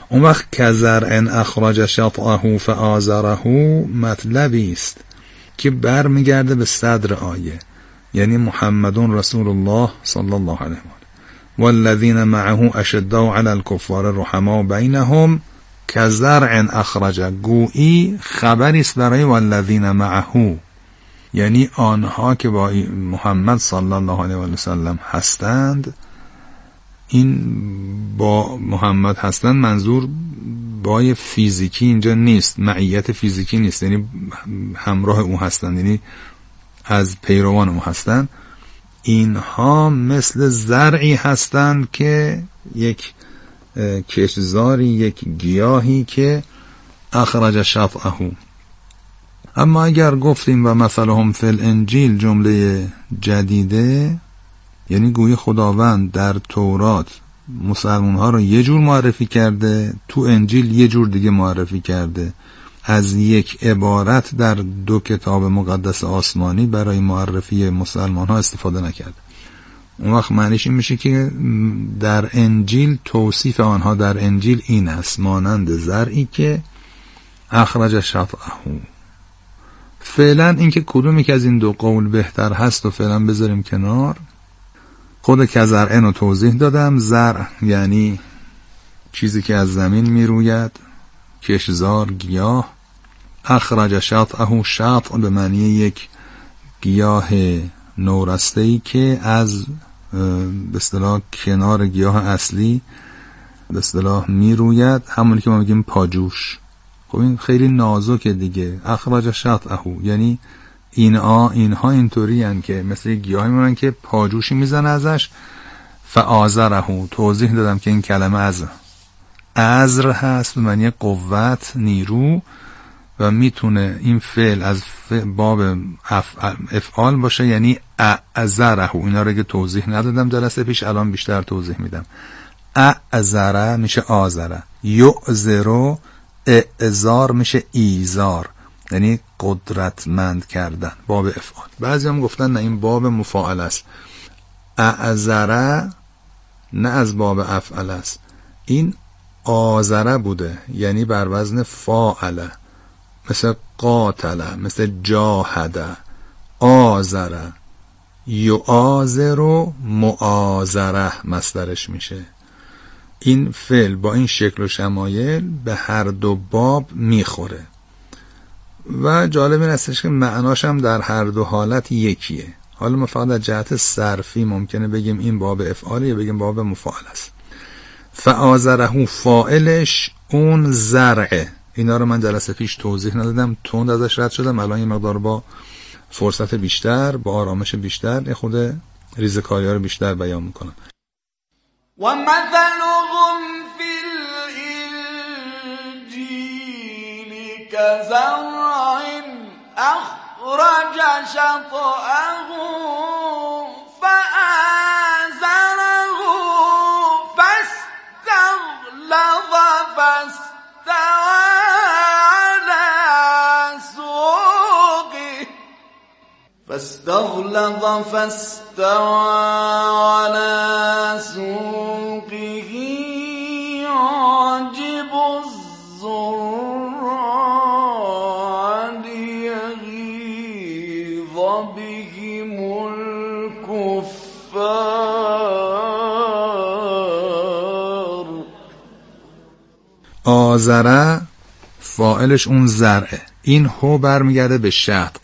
اون وقت کزرع اخرج شطأه فآزره مطلبی است که برمیگرده به صدر آیه، یعنی محمد رسول الله صلی الله علیه و والذین معه اشداء علی الکفار رحماء بینهم کزرع اخرج، گویی خبری است برای والذین معه، یعنی آنها که با محمد صلی الله علیه و سلم هستند. این با محمد هستند منظور بای فیزیکی اینجا نیست، معیت فیزیکی نیست، یعنی همراه او هستند، یعنی از پیروان او هستند. اینها مثل زرعی هستند که یک کشتزاری، یک گیاهی که اخرج شطأه. اما اگر گفتیم و مثلهم فی الانجیل جمله جدیده، یعنی گویی خداوند در تورات مسلمان ها رو یه جور معرفی کرده، تو انجیل یه جور دیگه معرفی کرده، از یک عبارت در دو کتاب مقدس آسمانی برای معرفی مسلمان ها استفاده نکرده. اون وقت معنیش این میشه که در انجیل توصیف آنها در انجیل این است: مانند زرعی که اخرج شطأه. فعلا اینکه کدومی که از این دو قول بهتر هست و فعلا بذاریم کنار. خود کزرع رو توضیح دادم. زرع یعنی چیزی که از زمین میروید، کشزار، گیاه. اخرج شطأه، شطأ به معنی یک گیاه نورسته‌ای که از به اصطلاح کنار گیاه اصلی به اصطلاح میروید، همونی که ما میگیم پاجوش. خب این خیلی نازکه دیگه. اخرج شطأه یعنی اینها اینطوری هن که مثل گیاهی میمونن که پاجوشی میزنه ازش. فآزره، توضیح دادم که این کلمه از ازر هست به معنی قوت، نیرو، و میتونه این فعل از باب افعال باشه، یعنی اعذره. اینا رو که توضیح ندادم جلسه پیش، الان بیشتر توضیح میدم. اعذره میشه آذره، یعذرو اعذار میشه ایزار، یعنی قدرتمند کردن، باب افعال. بعضی هم گفتن نه این باب مفاعل است. اعذره نه از باب افعال است، این آذره بوده، یعنی بر وزن فاعله، مثل قاتله، مثل جاهده. آذره، یعاذر و معاذره مصدرش میشه. این فعل با این شکل و شمایل به هر دو باب میخوره و جالب این استش که معناش هم در هر دو حالت یکیه. حالا ما فقط در جهت صرفی ممکنه بگیم این باب افعاله یا بگیم باب مفاعل است. فآزره فاعلش اون زرعه. اینا رو من جلسه پیش توضیح ندادم، تند ازش رد شدم. الان یه مقدار با فرصت بیشتر، با آرامش بیشتر خود ریزکاری ها رو بیشتر بیان میکنم. ومثلهم في الإنجيل كزرع أخرج شطأه فآزره فاستغلظ فاستوى على سوقه يعجب الزراع ليغيظ بهم الكفار. آزره فاعلش اون زرعه. این هو برمیگرده به شطأ،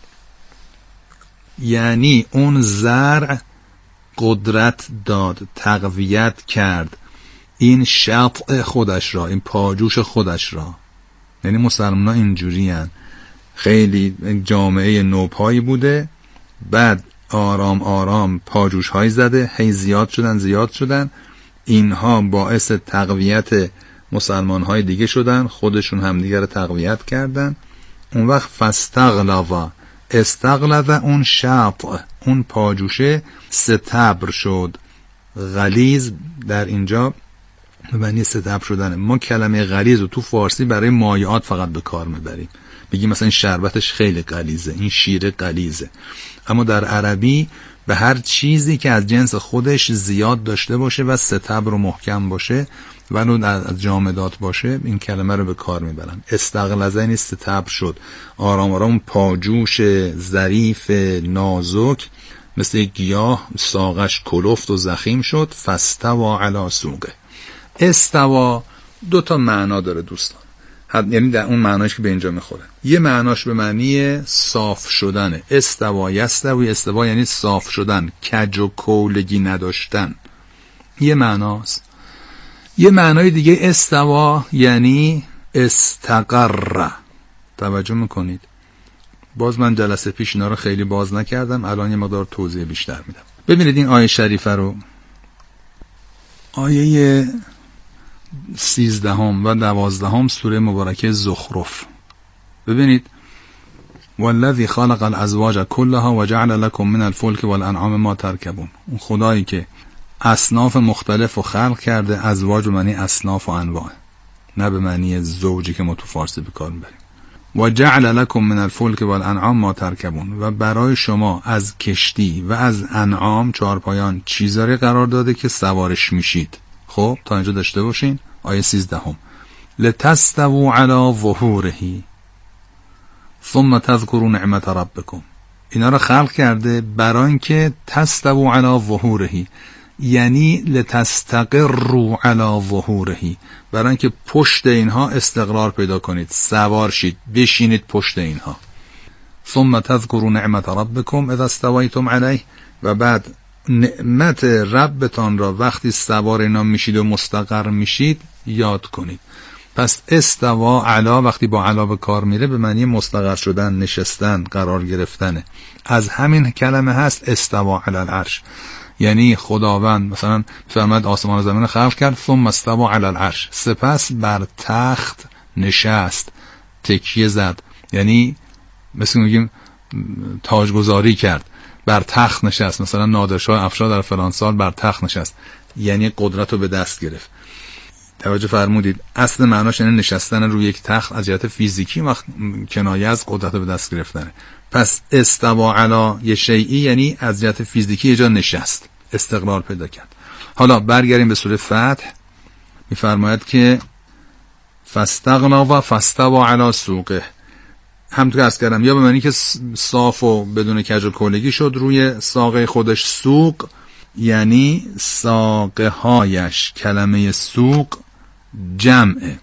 یعنی اون زرع قدرت داد، تقویت کرد این شطأ خودش را، این پاجوش خودش را. یعنی مسلمان ها اینجوری هن. خیلی جامعه نوپایی بوده، بعد آرام آرام پاجوش های زده، هی زیاد شدن. اینها باعث تقویت مسلمان های دیگه شدن، خودشون هم دیگه رو تقویت کردن. اون وقت فاستغلظ، استغلظ اون شطأ، اون پاجوشه ستبر شد. غلیظ در اینجا به معنی ستبر شدنه. ما کلمه غلیظ رو تو فارسی برای مایعات فقط به کار میبریم، بگیم مثلا این شربتش خیلی غلیظه، این شیر غلیظه. اما در عربی به هر چیزی که از جنس خودش زیاد داشته باشه و ستبر و محکم باشه ولو از جامدات باشه این کلمه رو به کار میبرن. استغلظه نیست تبر شد، آرام آرام پاجوش ظریف نازک مثل یک گیاه ساقش کلفت و زخیم شد. فاستوى علی سوقه. استوا 2 معنا داره دوستان، یعنی در اون معناش که به اینجا میخوره. یه معناش به معنی صاف شدنه، استوا یستوی، استوا یعنی صاف شدن، کج و کولگی نداشتن، یه معناست. یه معنای دیگه استوا یعنی استقر. توجه میکنید؟ باز من جلسه پیش اینا رو خیلی باز نکردم، الان یه مقدار توضیح بیشتر میدم. ببینید این آیه شریفه رو، آیه 13 و 12 سوره مبارکه زخرف. ببینید والذی خلق الازواج كلها وجعل لكم من الفلك والانعام ما ترکبون. اون خدایی که اصناف مختلف رو خلق کرده، ازواج به معنی اصناف و انواع، نه به معنی زوجی که ما تو فارسی به کار میبریم. و جعل لکم من الفلک والانعام ما ترکبون، و برای شما از کشتی و از انعام چهارپایان چیزایی قرار داده که سوارش میشید. خب تا اینجا داشته باشین. آیه 13 لتستووا علی ظهوره ثم تذکروا نعمت ربکم. اینا رو خلق کرده برای اینکه تستووا علی ظهوره، یعنی لتستقروا علی ظهوره، برای اینکه پشت اینها استقرار پیدا کنید، سوار شید، بشینید پشت اینها. ثم تذکروا نعمت ربکم اذا استویتم علیه، و بعد نعمت ربتان را وقتی سوار اینا میشید و مستقر میشید یاد کنید. پس استوا علا وقتی با علا به کار میره به معنی مستقر شدن، نشستن، قرار گرفتنه. از همین کلمه هست استوا علی العرش، یعنی خداوند مثلا فرمود آسمان و زمین خلق کرد، ثم استوا علی العرش، سپس بر تخت نشست، تکیه زد، یعنی مثل میگیم تاجگذاری کرد، بر تخت نشست. مثلا نادرشاه افشار در فلان سال بر تخت نشست، یعنی قدرت رو به دست گرفت. توجه فرمودید؟ اصل معناش یعنی نشستن روی یک تخت از جهت فیزیکی، وقت کنایه از قدرت رو به دست گرفتنه. پس استوا علی یه شیئی یعنی از جهت فیزیکی یه جا نشست، استقرار پیدا کرد. حالا برگردیم به سوره فتح. میفرماید که فاستغنا و فاستوا علی سوقه. همونطور که عرض کردم یا به معنی که صاف و بدون کج و کولگی شد روی ساقه خودش. سوق یعنی ساقه هایش. کلمه سوق جمعه،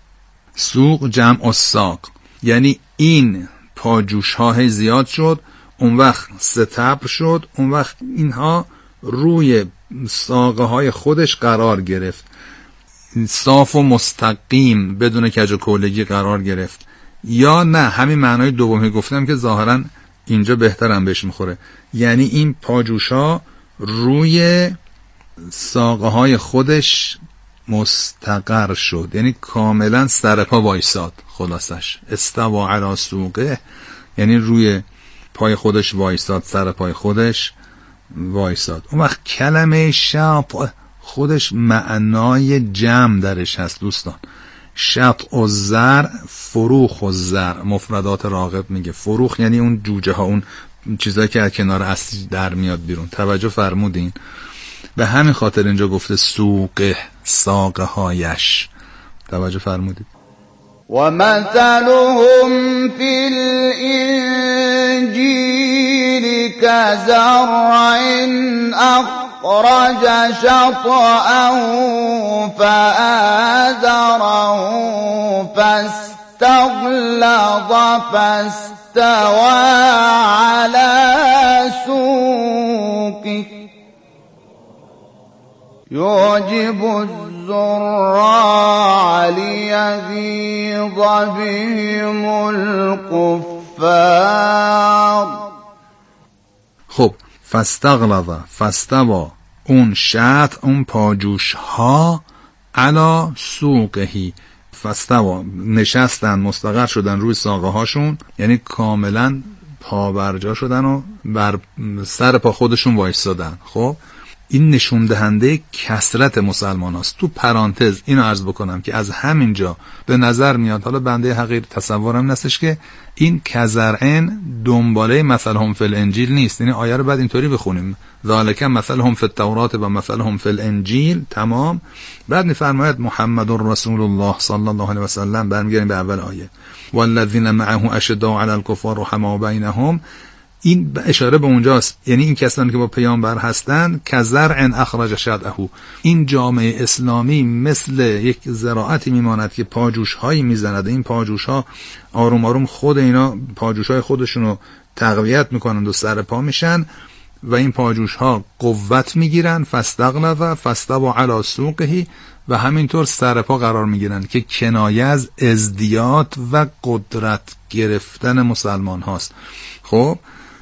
سوق جمع الساق، یعنی این پاجوش های زیاد شد، اون وقت ستبر شد، اون وقت اینها روی ساقه های خودش قرار گرفت، صاف و مستقیم بدون کج و کولگی قرار گرفت. یا نه همین معنای دومی گفتم که ظاهرا اینجا بهترم بهش میخوره، یعنی این پاجوش ها روی ساقه های خودش مستقر شد، یعنی کاملا سر پا وایساد. خلاصش استوا علی سوقه یعنی روی پای خودش وایساد، سر پای خودش وایساد. اون وقت کلمه شطع خودش معنای جمع درش هست دوستان. شطع الزرع، فروخ الزرع، مفردات راغب میگه. فروخ یعنی اون جوجه ها، اون چیزایی که از کنار اصلی در میاد بیرون. توجه فرمودین؟ به همین خاطر اینجا گفته سوقه، ساقه هایش. توجه فرمودید؟ و مثلهم فی الانجیل کزرع اخرج شطأه فآزره فاستغلظ فاستوى على سوقه يعجب الزراع ليغيظ بهم الكفار. خب فاستغلظ، فاستوا، اون شطع، اون پاجوش ها، علی سوقهی، فاستوا نشستن، مستقر شدن روی ساقه هاشون، یعنی کاملا پا برجا شدن و بر سر پا خودشون وایستادن. خب این نشون دهنده کثرت مسلمان هاست. تو پرانتز اینو عرض بکنم که از همینجا به نظر میاد، حالا بنده حقیر تصورم نستش که این کزرعن دنباله مثلهم فی الانجیل نیست. یعنی آیه رو بعد اینطوری بخونیم ذالک مثلهم فی التوراة و مثلهم فی الانجیل، تمام. بعد میفرماید محمد رسول الله صلی الله علیه و سلم، برمیگردیم به اول آیه، والذین معه اشداء علی الکفار رحماء بینهم. این اشاره به اونجاست، یعنی این کسانی که با پیامبر هستند کزرع اخرج شطأه، این جامعه اسلامی مثل یک زراعتی میماند که پاجوش هایی میزند. این پاجوش ها آروم آروم خود اینا پاجوش های خودشونو تقویت میکنند و سر پا میشن و این پاجوش ها قوت میگیرن، فاستغلظ فاستوى علی سوقه، و همینطور سر پا قرار میگیرن که کنایه از ازدیاد و قدرت گرفتن مسلمان هاست. خب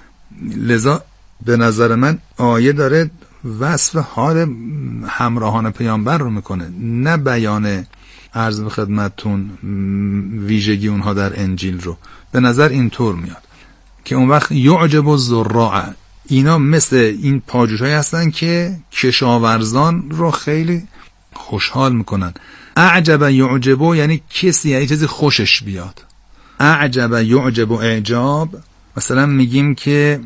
لذا به نظر من آیه داره وصف حال همراهان پیامبر رو میکنه، نه بیان عرض به خدمتتون ویژگی اونها در انجیل رو. به نظر اینطور میاد که اون وقت یعجب الزراع، اینا مثل این پاجوشایی هستن که کشاورزان رو خیلی خوشحال میکنن. اعجب یعجب یعنی کسی یه چیزی خوشش بیاد. اعجب یعجب اعجاب، مثلا میگیم که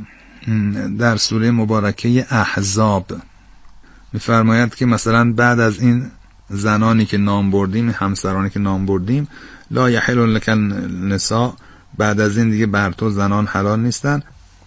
در سوره مبارکه احزاب میفرماید که مثلا بعد از این زنانی که نام بردیم، همسرانی که نام بردیم، لا یحل لک النساء، بعد از این دیگه بر تو زنان حلال نیستن.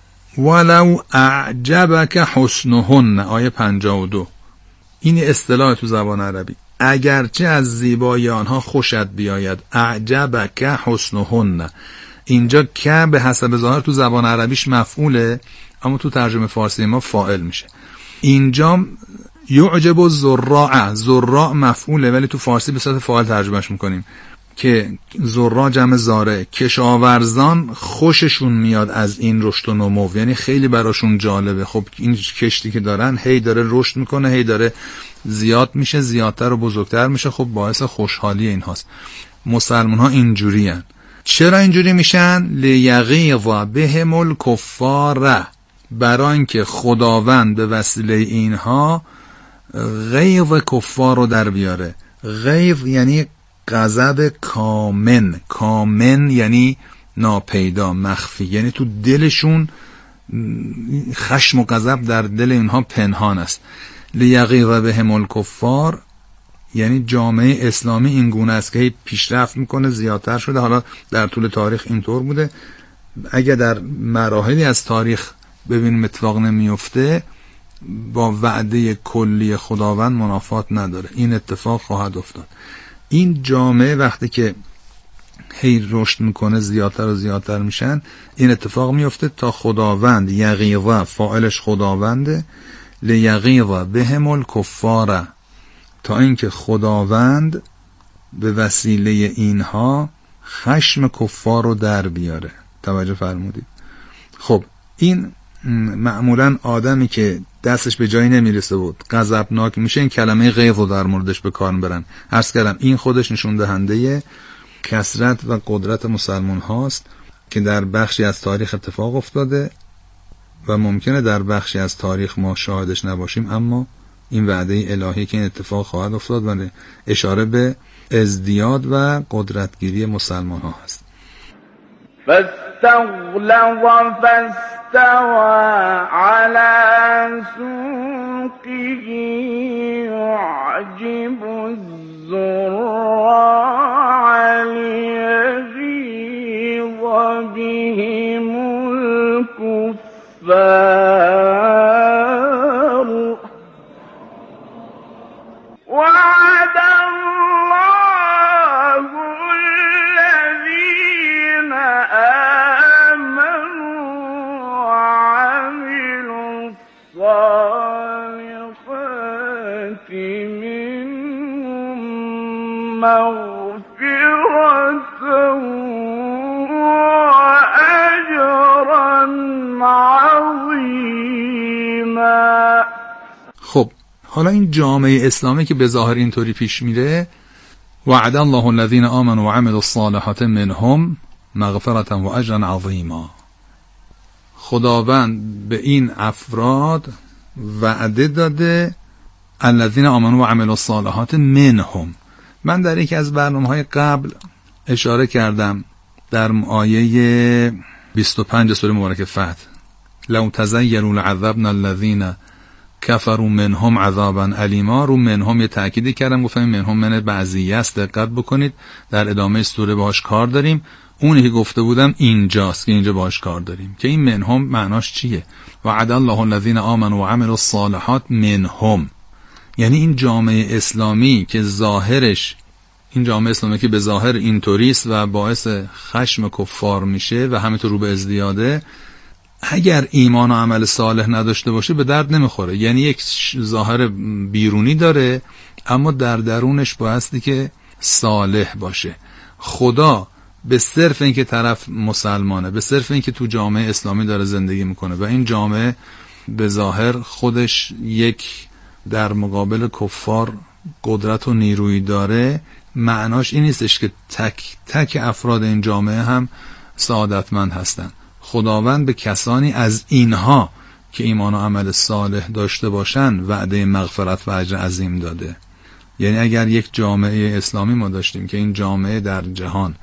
ولو اعجبک حسنهن، آیه 52. این اصطلاح تو زبان عربی، اگرچه از زیبایی آنها خوشت بیاید. اعجبک حسنهن، اینجا که به حسب ظاهر تو زبان عربیش مفعوله، اما تو ترجمه فارسی ما فاعل میشه. اینجا یعجب الزراع، زراع مفعوله ولی تو فارسی به صورت فاعل ترجمهش میکنیم که زراع جمع زارع، کشاورزان خوششون میاد از این رشد و نمو، یعنی خیلی براشون جالبه. خب این کشتی که دارن هی داره رشد میکنه، هی داره زیاد میشه، زیادتر و بزرگتر میشه، خب باعث خوشحالی این هاست. مسلمان ها اینجوری هن. چرا اینجوری میشن؟ لیغیظ بهم الکفار، برای اینکه خداوند به وسیله اینها غیظ کفار رو در بیاره. غیظ یعنی غضب کامن، کامن یعنی ناپیدا، مخفی، یعنی تو دلشون خشم و غضب در دل اینها پنهان است. لیغیظ بهم الکفار یعنی جامعه اسلامی این گونه است که هی پیشرفت میکنه، زیادتر شده. حالا در طول تاریخ اینطور بوده. اگر در مراحلی از تاریخ ببینیم اتفاق نمیفته، با وعده کلی خداوند منافات نداره، این اتفاق خواهد افتاد. این جامعه وقتی که هی رشد میکنه، زیادتر و زیادتر میشن، این اتفاق میفته تا خداوند، یغیظ فاعلش خداونده، لیغیظ بهم الکفار، تا اینکه خداوند به وسیله اینها خشم کفار رو در بیاره. توجه فرمودید؟ خب این معمولا آدمی که دستش به جایی نمیرسه بود غضبناک میشه، این کلمه غیظ رو در موردش به کار میبرن. عرض کردم این خودش نشون دهنده کثرت و قدرت مسلمان هاست که در بخشی از تاریخ اتفاق افتاده و ممکنه در بخشی از تاریخ ما شاهدش نباشیم، اما این وعده الهی که این اتفاق خواهد افتاد و اشاره به ازدیاد و قدرتگیری مسلمان ها هست. فاستغلظ فاستوى على سوقه يعجب الزراع ليغيظ بهم الكفار وعد الله الذين آمنوا وعملوا الصالحات منهم مغفرة وأجرا عظيما. خب حالا این جامعه اسلامی که به ظاهر اینطوری پیش میره، وعد الله الذين آمنوا وعملوا الصالحات منهم مغفرة و اجرا عظیما، خداوند به این افراد وعده داده الذین آمنوا و عملوا الصالحات منهم. من در یکی از برنامه‌های قبل اشاره کردم در آیه 25 سوره مبارکه فتح لو تزیلوا لعذبنا الذین کفروا منهم عذابا الیما. رو منهم یه تأکیدی کردم، گفتم منهم من بعضیه است، دقت بکنید در ادامه سوره باهاش کار داریم. اونی که گفته بودم اینجاست که اینجا باهاش کار داریم که این منهم معناش چیه. وعد الله الذین آمنوا و عملوا الصالحات منهم، یعنی این جامعه اسلامی که ظاهرش، این جامعه اسلامی که به ظاهر اینطوریست و باعث خشم کفار میشه و همینطور رو به ازدیاده، اگر ایمان و عمل صالح نداشته باشه به درد نمیخوره. یعنی یک ظاهر بیرونی داره اما در درونش بایستی که صالح باشه. خدا به صرف اینکه طرف مسلمانه، به صرف اینکه تو جامعه اسلامی داره زندگی میکنه و این جامعه به ظاهر خودش یک در مقابل کفار قدرت و نیرویی داره، معناش این نیستش که تک تک افراد این جامعه هم سعادتمند هستن. خداوند به کسانی از اینها که ایمان و عمل صالح داشته باشن وعده مغفرت و اجر عظیم داده. یعنی اگر یک جامعه اسلامی ما داشتیم که این جامعه در جهان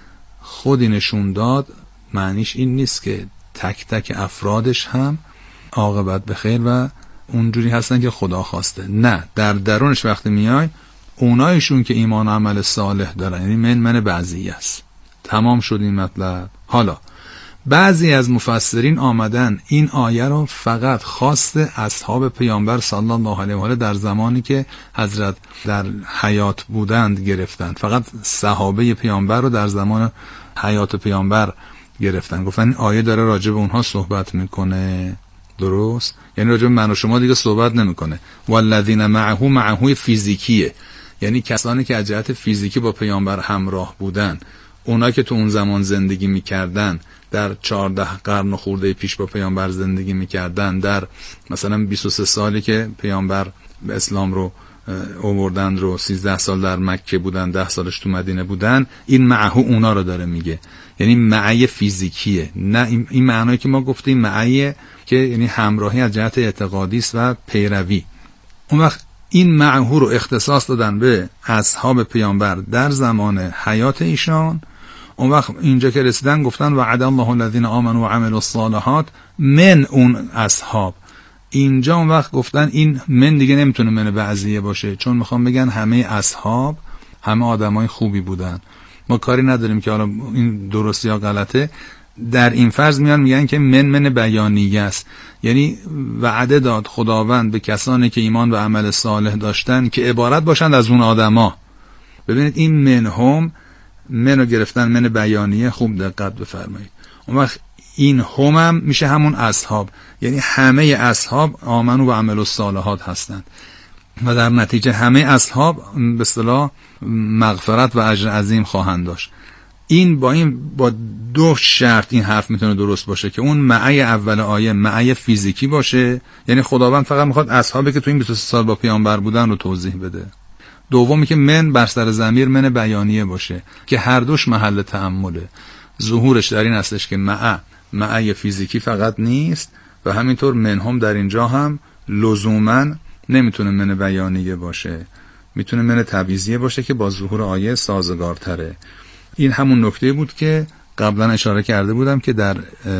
خودی نشون داد، معنیش این نیست که تک تک افرادش هم عاقبت به خیر و اونجوری هستن که خدا خواسته. نه، در درونش وقتی میای اونایشون که ایمان و عمل صالح دارن، یعنی من بعضی است. تمام شد این مطلب. حالا بعضی از مفسرین آمدن این آیه رو فقط خاص اصحاب پیامبر صلی الله علیه و آله در زمانی که حضرت در حیات بودند گرفتند، فقط صحابه پیامبر رو در زمان حیات پیامبر گرفتن. گفتن این آیه داره راجع به اونها صحبت میکنه. درست؟ یعنی راجع به من و شما دیگه صحبت نمیکنه. والذین معه فیزیکیه، یعنی کسانی که از جهت فیزیکی با پیامبر همراه بودن، اونا که تو اون زمان زندگی میکردن، در 14 قرن خورده پیش با پیامبر زندگی میکردن، در مثلا 23 سالی که پیامبر اسلام رو آوردن رو 13 سال در مکه بودن، 10 سالش تو مدینه بودن، این معه اونا رو داره میگه. یعنی معه فیزیکیه، نه این معنایی که ما گفتیم معه که یعنی همراهی از جهت اعتقادی است و پیروی. اون وقت این معه رو اختصاص دادن به اصحاب پیامبر در زمان حیات ایشان. اون وقت اینجا که رسیدن گفتن وعد الله الذین آمنوا و عملوا الصالحات من اون اصحاب. اینجا اون وقت گفتن این من دیگه نمیتونه من بعضیه باشه، چون میخوام بگن همه اصحاب همه آدمای خوبی بودن. ما کاری نداریم که حالا این درستی یا غلطه. در این فرض میگن که من بیانیه است، یعنی وعده داد خداوند به کسانی که ایمان و عمل صالح داشتن که عبارت باشند از اون آدما. ببینید این منهم، منو گرفتن من بیانیه، خوب دقت بفرمایید. اون وقت این هم میشه همون اصحاب، یعنی همه اصحاب آمنو و عملوا الصالحات هستند و در نتیجه همه اصحاب به اصطلاح مغفرت و اجر عظیم خواهند داشت. این با دو شرط این حرف میتونه درست باشه که اون معه اول آیه معه فیزیکی باشه، یعنی خداوند فقط میخواد اصحابی که تو این 23 سال با پیامبر بودن رو توضیح بده. دومی که من بر سر ضمیر من بیانیه باشه که هر دوش محل تأمله. ظهورش در این هستش که معه فیزیکی فقط نیست و همینطور منهم در اینجا هم لزوما نمیتونه من بیانیه باشه، میتونه من تبعیضیه باشه که با ظهور آیه سازگارتره. این همون نکته بود که قبلا اشاره کرده بودم که در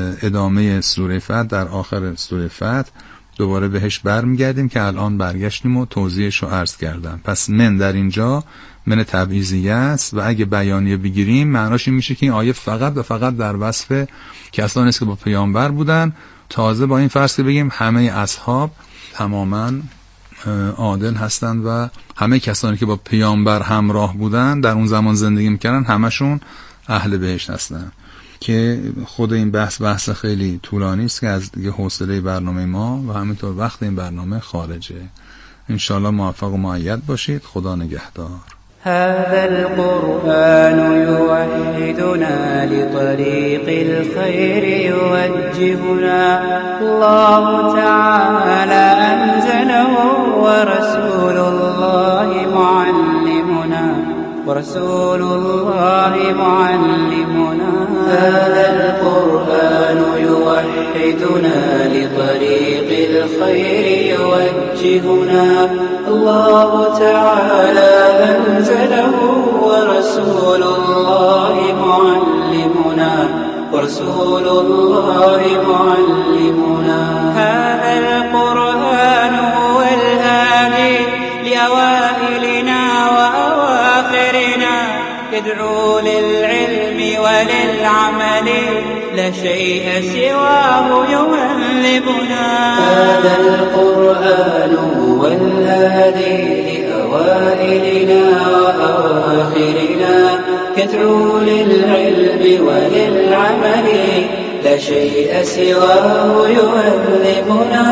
ادامه سوره فتح، در آخر سوره فتح دوباره بهش برمیگردیم که الان برگشتیم و توضیحش رو عرض کردم. پس من در اینجا من تبعیضیه است و اگه بیانیه بگیریم معناش این میشه که این آیه فقط و فقط در وصف کسانی است که با پیامبر بودن. تازه با این فرض که بگیم همه اصحاب تماما عادل هستند و همه کسانی که با پیامبر همراه بودن در اون زمان زندگی میکردن همشون اهل بهشت هستن. که خود این بحث خیلی طولانی است که از دیگه حوصله برنامه ما و همینطور وقت این برنامه خارجه. انشالله موفق و مؤید باشید. خدا نگهدار. هذا القرآن يوحدنا لطريق الخير يوجهنا الله تعالى أنزله ورسول الله معلمنا ورسول الله معلمنا. هذا القرآن يوحدنا لطريق الخير يوجهنا. الله تعالى أنزله ورسول الله معلمنا. ورسول الله معلمنا. هذا القرآن هو الهادي لأوائلنا وأواخرنا، يدعو للعلم وللعمل، لا شيء سواه يهذبنا. هذا القرآن هو الهادي لأوائلنا وأواخرنا، يدعو للعلم وللعمل، لا شيء سواه يهذبنا.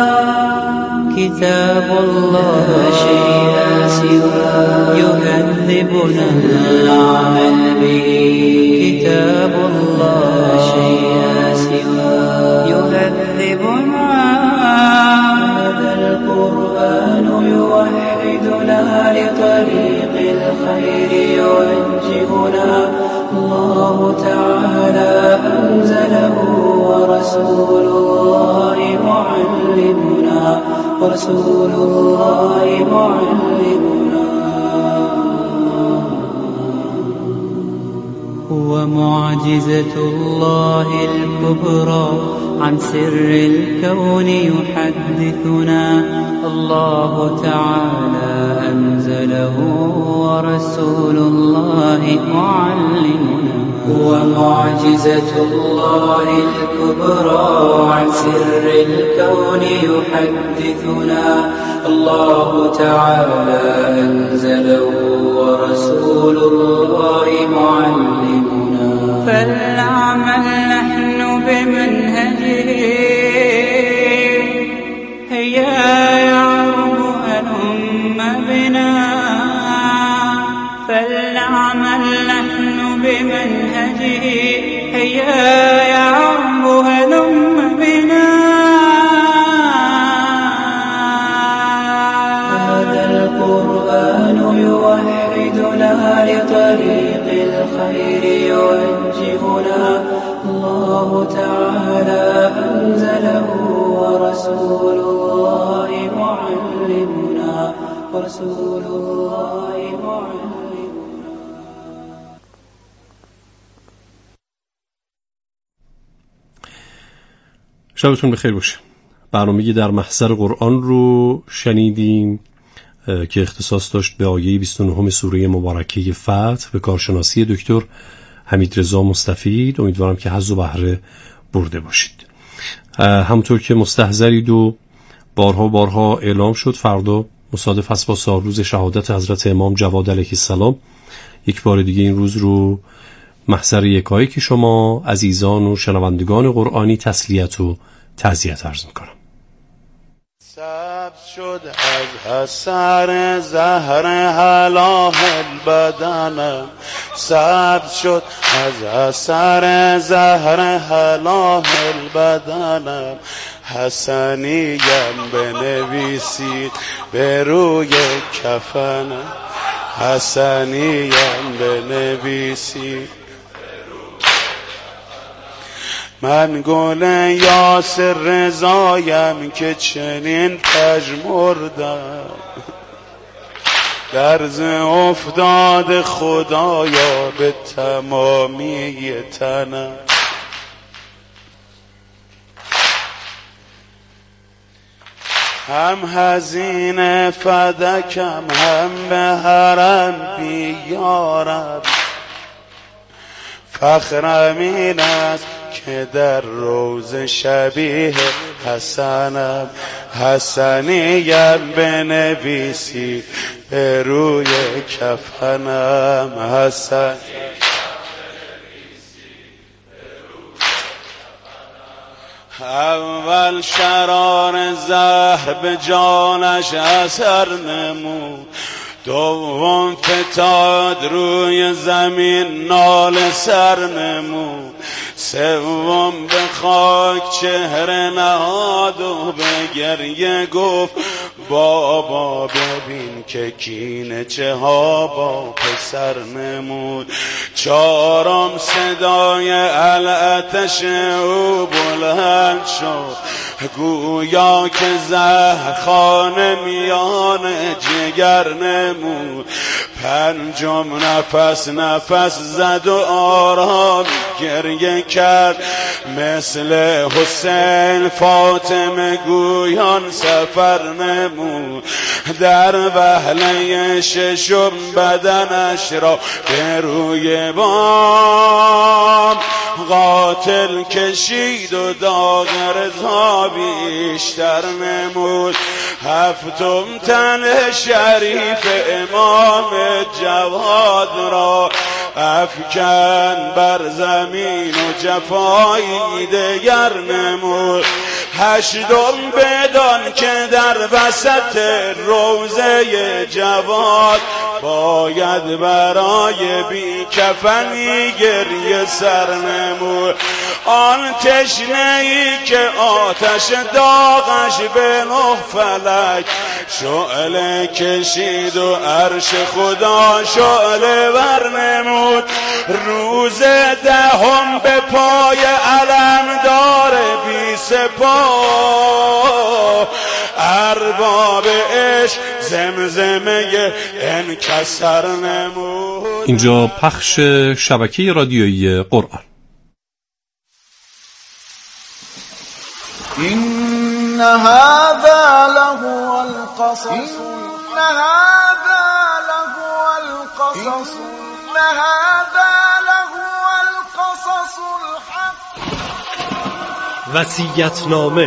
كتاب الله لا شيء سواه يهذبنا العمل به. كتاب الله لا شيء سواه يهذبنا. هذا القرآن يوحدنا لطريق الخير يوجهنا. الله تعالى أنزله ورسول الله معلمنا. ورسول الله معلمنا. هو معجزة الله الكبرى، عن سر الكون يحدثنا. الله تعالى أنزله ورسول الله معلمنا. هو معجزة الله الكبرى، عن سر الكون يحدثنا. الله تعالى أنزله ورسول الله معلمنا. فلنعمل نحن بمنهجه، هيا يعرب هلم بنا. فلنعمل نحن بمنهجه، هيا يعرب هلم بنا. هذا القرآن يوحدنا لطريق الخير يوجهنا. الله تعالى أنزله ورسول الله معلمنا. ورسول الله معلمنا. شبتون بخیر باشه. برنامه در محضر قرآن رو شنیدیم که اختصاص داشت به آیه 29 سوره مبارکه فتح به کارشناسی دکتر حمیدرضا مستفید. امیدوارم که حظ و بهره برده باشید. همونطور که مستحضرید و بارها اعلام شد، فردا مصادف است با سالروز شهادت حضرت امام جواد علیه السلام. یک بار دیگه این روز رو محضر یکایک شما عزیزان و شنوندگان قرآنی تسلیت و تعزیت عرض میکنم. سبز شد از اثر زهر هلاهل بدنم. سبز شد از اثر زهر هلاهل بدنم. حسنیم بنویسید به روی کفنم. حسنیم بنویسید. من گل یاسر رضایم که چنین پژمردم. درز افتاد خدایا به تمامی تنم. هم حزین فدکم هم به حرم بیارم. فخرم این است که در روز شبیه حسنم. حسنیم بنویسی به روی کفنم. حسن اول شرار زهر به جانش اثر نمود. دوم فتاد روی زمین نال سر نمود. سوم به خاک چهره نهاد و به گریه گفت بابا ببین که کینه چه ها با پسر نمود. چهارم صدای الاتش او بلند شد، گویا که زهرخانه میان جگر نمود. پنجم نفس نفس زد و آرام گریه کرد، مثل حسین فاطمه گویان سفر نمود. در وهله ششم بدنش را به روی بام قاتل کشید و داغ رضا بیشتر نمود. هفتم تن شریف امام جواد را افکن بر زمین و جفایی دگر نمود. هشتم بدان که در وسط روضه جواد باید برای بی کفنی گریه سر نمود. آن تشنه‌ای که آتش داغش به نه فلک شعله کشید و عرش خدا شعله ور نمود. روز دهم به پای علمدار بی سپاه ارباب عشق زمزمه انکسر نمود. اینجا پخش شبکه رادیویی قرآن. إن هذا لهو القصص إن هذا لهو القصص إن هذا لهو القصص الحق. وصیت‌نامه.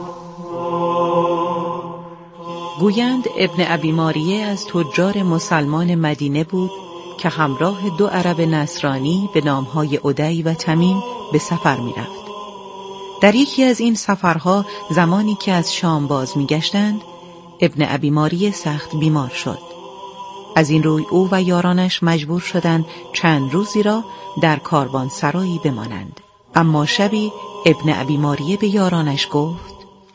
گویند ابن ابی ماریه از تجار مسلمان مدینه بود که همراه دو عرب نصرانی به نامهای عدی و تمیم به سفر می رفت. در یکی از این سفرها زمانی که از شام باز می گشتند ابن ابی ماریه سخت بیمار شد. از این روی او و یارانش مجبور شدند چند روزی را در کاروان سرایی بمانند. اما شبی ابن ابی ماریه به یارانش گفت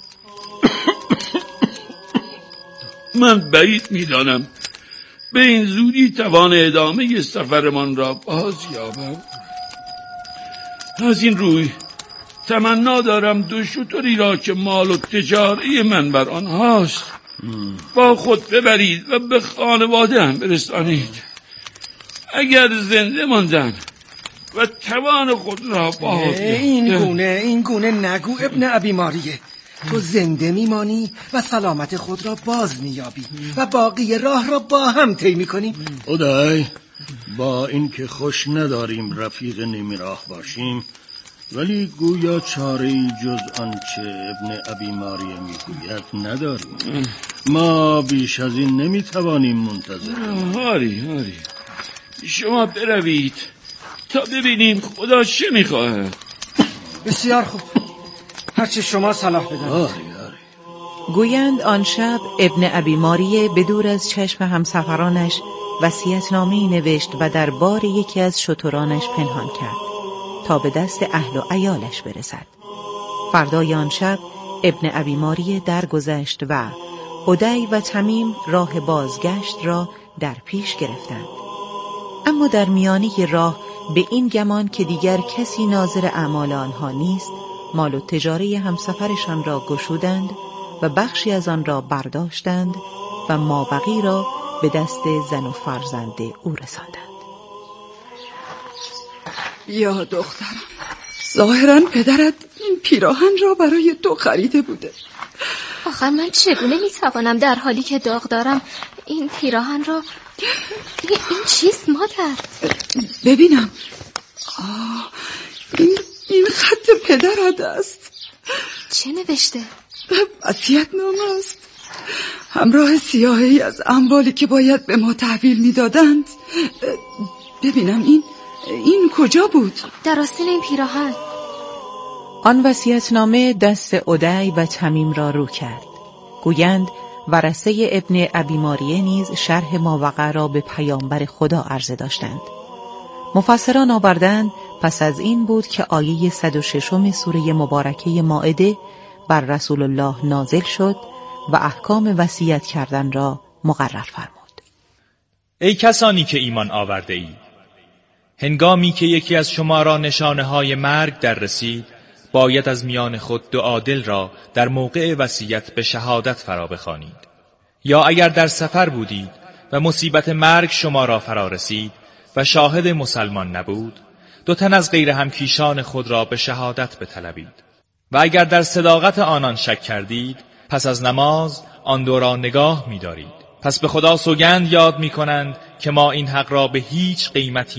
من بعید می‌دانم به این زودی توان ادامه سفرمان را باز یابم. از این روی تمنا دارم دو شتری را که مال و تجاری من بر آنهاست با خود ببرید و به خانواده هم برسانید. اگر زنده ماندن و توان خود را باز این گونه نگو ابن ابی ماریه. تو زنده میمانی و سلامت خود را باز مییابی و باقی راه را با هم طی میکنیم. خدای با این که خوش نداریم رفیق نیمی راه باشیم، ولی گویا چاره‌ای جز آنچه ابن ابی ماریه میگوید نداریم. ما بیش از این نمیتوانیم منتظر. آری شما بروید تا ببینیم خدا چه میخواهد. بسیار خوب، هرچه شما صلاح بدانید. گویند آن شب ابن ابی ماریه به دور از چشم همسفرانش وصیت‌نامه‌ای نوشت و در بار یکی از شترانش پنهان کرد تا به دست اهل و عیالش برسد. فردای آن شب ابن ابی ماریه درگذشت و عدی و تمیم راه بازگشت را در پیش گرفتند. اما در میانه راه به این گمان که دیگر کسی ناظر اعمال آنها نیست، مال و تجاره همسفرشان را گشودند و بخشی از آن را برداشتند و مابقی را به دست زن و فرزند او رساندند. یا دخترم، ظاهراً پدرت این پیراهن را برای تو خریده بوده. آخه من چگونه میتوانم در حالی که داغ دارم این پیراهن را... این چیست مادر؟ ببینم. این خط پدرت است. چه نوشته؟ وصیت‌نامه است، همراه سیاهی از اموالی که باید به ما تحویل میدادند. ببینم این کجا بود؟ در آستین این پیراهن. آن وصیت‌نامه دست عدی و تمیم را رو کرد. گویند ورثه ابن ابی ماریه نیز شرح ماوقع را به پیامبر خدا عرضه داشتند. مفسران آوردند پس از این بود که آیه 106 سوره مبارکه مائده بر رسول الله نازل شد و احکام وصیت کردن را مقرر فرمود. ای کسانی که ایمان آورده اید، هنگامی که یکی از شما را نشانه های مرگ در رسید، باید از میان خود دو عادل را در موقع وصیت به شهادت فرا بخوانید. یا اگر در سفر بودید و مصیبت مرگ شما را فرا رسید و شاهد مسلمان نبود، دو تن از غیر همکیشان خود را به شهادت بطلبید. و اگر در صداقت آنان شک کردید، پس از نماز آن دو را نگاه می دارید. پس به خدا سوگند یاد می کنند که ما این حق را به هیچ قیمتی